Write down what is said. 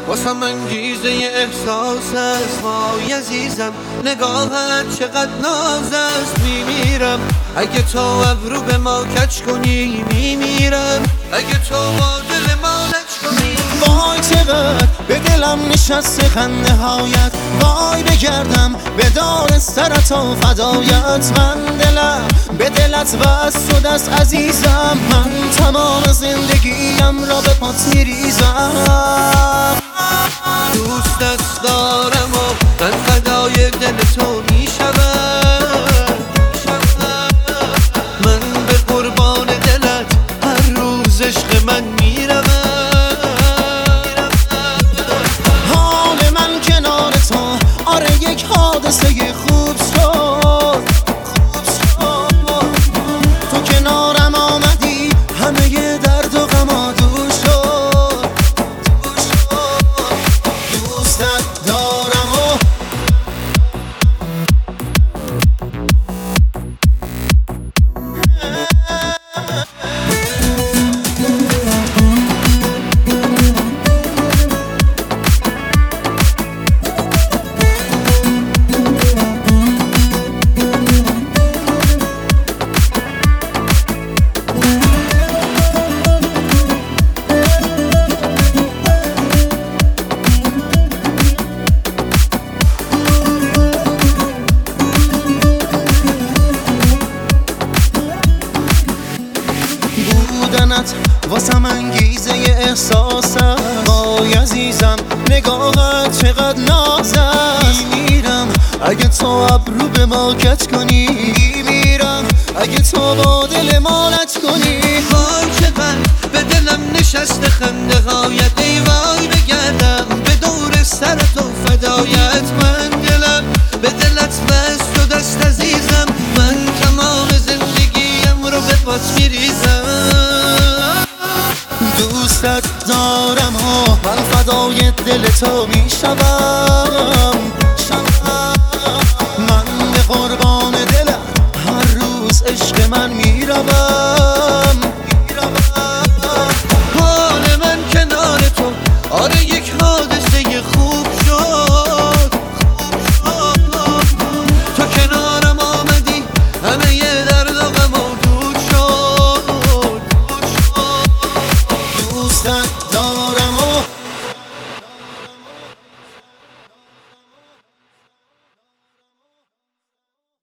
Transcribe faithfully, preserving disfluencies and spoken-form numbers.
واسم انگیزه احساس است وای عزیزم، نگاهت چقدر ناز است. میمیرم اگه تو ابرو به ما کج کنی، میمیرم اگه تو با دل ما لج کنی. وای چقدر به دلم نشسته خنده هایت، وای بگردم به دار سرت و فدایت. من دلم به دلت بس شده است عزیزم، من تمام زندگیم را به پات میریزم. دوستت دارم و من فدای دل تو میشوم، من به قربان دلت هر روز عشق من میروم. حال من کنار تو آره یک حادثه خوب شد، خوب شد. تو کنارم آمدی همه درد و غم دور شد، دور شد. دوستت دارم و بودنت واسم انگیزه احساس است. وای عزیزم نگاهت چقدر ناز است. میمیرم اگه تو ابرو به ما کج کنی، میمیرم اگه تو با دل ما لج کنی. وای چقدر به دلم نشسته خنده هایت، ای وای بگردم به دور سرت و فدایت. من دلم به دلت بست شده است عزیزم، من تمام زندگیم رو به پات میریزم. دوستت دارم و من فدای دل تو میشوم، من به قربان دلت هر روز عشق من میروم.